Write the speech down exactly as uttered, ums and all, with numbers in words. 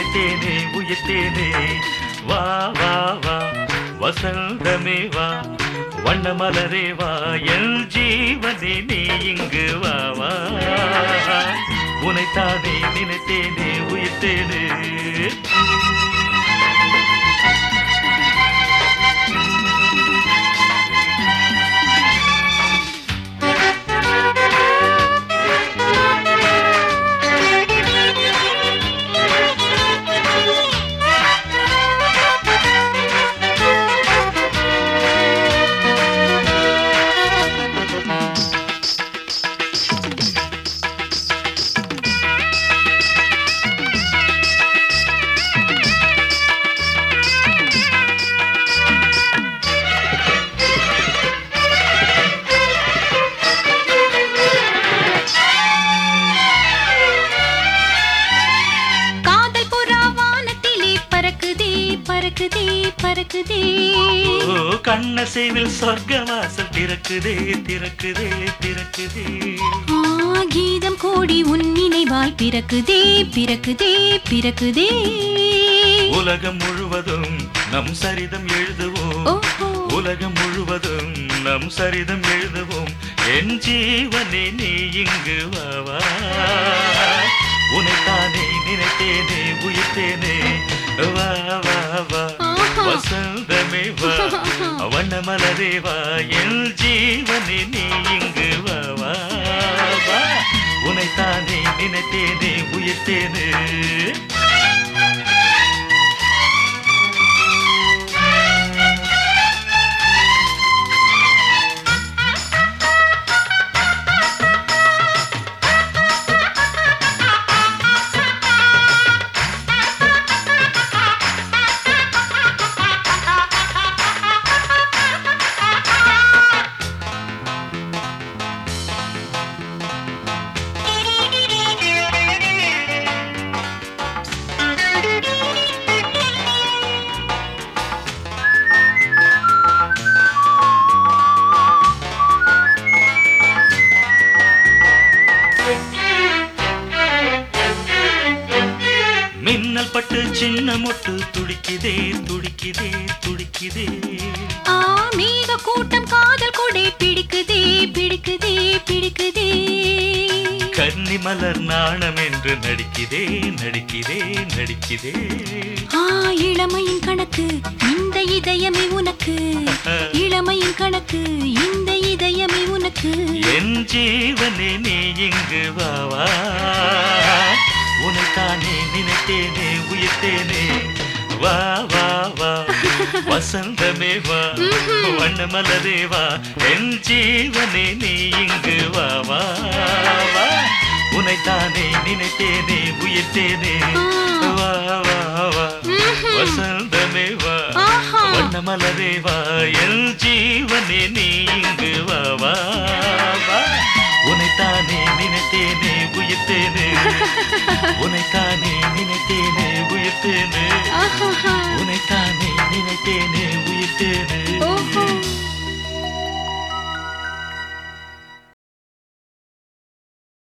நினைத்தேனே உயிர்த்தேனே வா வா வா வசந்தமே வா வண்ண மலரே வா என் ஜீவனே நீ இங்கு வா வா உனைத்தானே நினைத்தேனே உயிர்த்தேனே பறக்குதே பறக்குதே ஓ கண்ணசைவில் சொர்க்கவாசல் திறக்குதே திறக்குதே திறக்குதே ஆ கீதம் கோடி உன் நினைவாய் பிறக்குதே பிறக்குதே பிறக்குதே உலகம் முழுவதும் நம் சரிதம் எழுதுவோம் உலகம் முழுவதும் நம் சரிதம் எழுதுவோம் என் ஜீவனே நீ இங்கு வா வா உனைத்தானே நினைத்தேனே உயிர்த்தேனே வா வா வா வசந்தமே வா வண்ண மலரே வா என் ஜீவனே நீ இங்கு வா வா வா உனைத்தானே நினைத்தேனே உயிர்த்தேனே மின்னல் பட்டு சின்ன மொட்டு துடிக்குதே துடிக்குதே துடிக்குதே ஆ மேக கூட்டம் காதல் கொடை பிடிக்குதே பிடிக்குதே பிடிக்குதே கன்னி மலர் நாணம் என்று நடிக்குதே நடிக்குதே நடிக்குதே ஆ இளமையின் கணக்கு இந்த இதயமே உனக்கு இளமையின் கணக்கு இந்த இதயமே உனக்கு என் ஜீவனே நீ இங்கு வா வா உனைத்தானே நினைத்தேனே உயிர்த்தேனே வா வா வா வசந்தமே வா வண்ண மலரே வா என் ஜீவனே நீ இங்கு வா வா வா உனைத்தானே நினைத்தேனே உயிர்த்தேனே வா வா வா வசந்தமே வா வண்ண மலரே வா என் ஜீவனே நீ இங்கு வா வா வா உனைத்தானே நினைத்தேனே உயிர்த்தேனே உனைத்தானே நினைத்தேனே உயிர்த்தேனே